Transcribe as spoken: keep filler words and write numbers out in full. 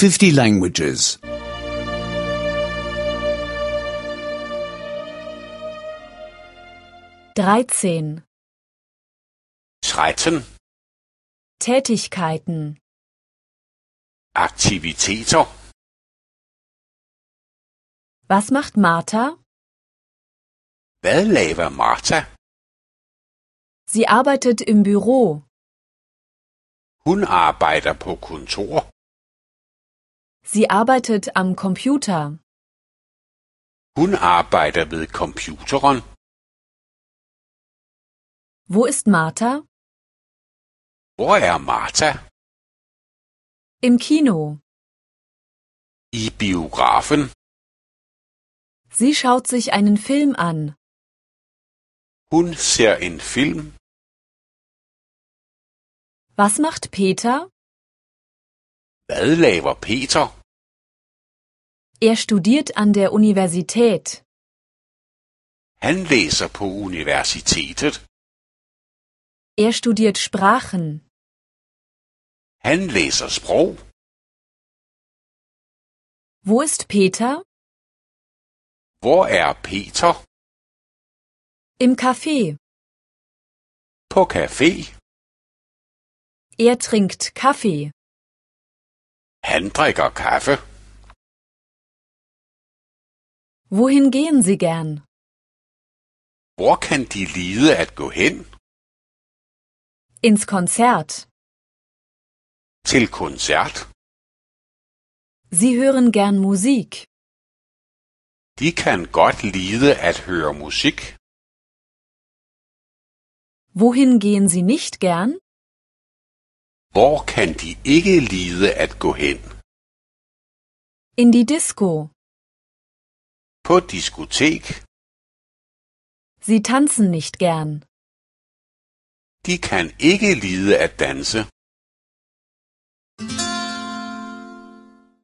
fifty languages. dreizehn. tretten. Tätigkeiten. Aktiviteter. Was macht Martha? Hvad laver Martha? Sie arbeitet im Büro. Hun arbejder på kontor. Sie arbeitet am Computer. Hun arbejder ved computeren. Wo ist Martha? Hvor er Martha? Im Kino. I biografen. Sie schaut sich einen Film an. Hun ser en film. Was macht Peter? Hvad laver Peter? Er studiert an der Universität. Han læser på universitetet. Er studiert Sprachen. Han læser sprog. Wo ist Peter? Hvor er Peter? Im Café. På café. Er trinkt Kaffee. Han drikker kaffe. Wohin gehen Sie gern? Hvor kan de lide at gå hen? Ins Konzert. Til koncert. Sie hören gern Musik. De kan godt lide at høre musik. Wohin gehen Sie nicht gern? Hvor kan de ikke lide at gå hen? In die Disco. På diskotek. Sie tanzen nicht gern. De kan ikke lide at danse.